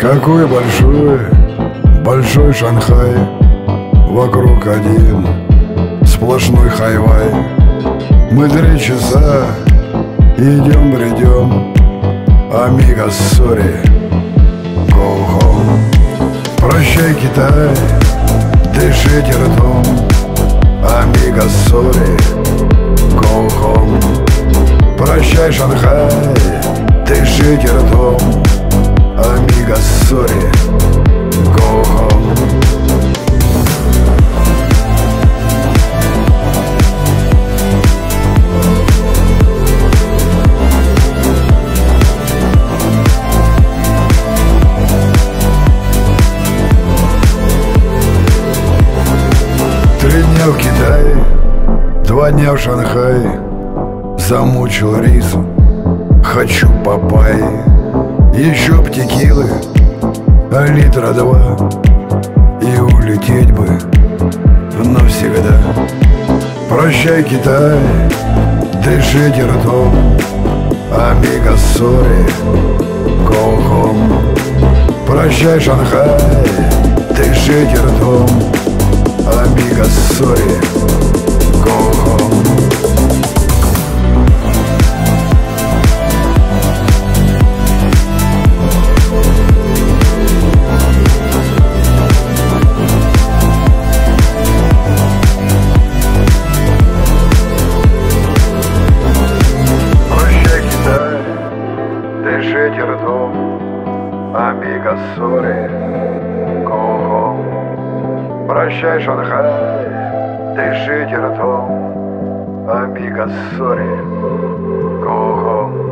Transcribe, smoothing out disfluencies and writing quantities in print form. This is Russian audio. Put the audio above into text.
Какой большой, большой Шанхай, вокруг один сплошной хайвай. Мы 3 часа идем, бредем, амиго, сори, go home. Прощай, Китай, дышите ртом, амиго, сори, go home. Прощай, Шанхай, дышите ртом, амиго, сори, go home. В Китае, 2 дня в Шанхае, замучил рисом, хочу папайи, еще б текилы, а литра 2, и улететь бы навсегда. Прощай, Китай, дышите ртом, амиго, сори, go home. Прощай, Шанхай, дышите ртом, амиго, сори, go home. Прощай, Китай, дышите ртом, амиго, сори, go home. Прощай, Шанхай, дышите ртом, амиго, сори, go home.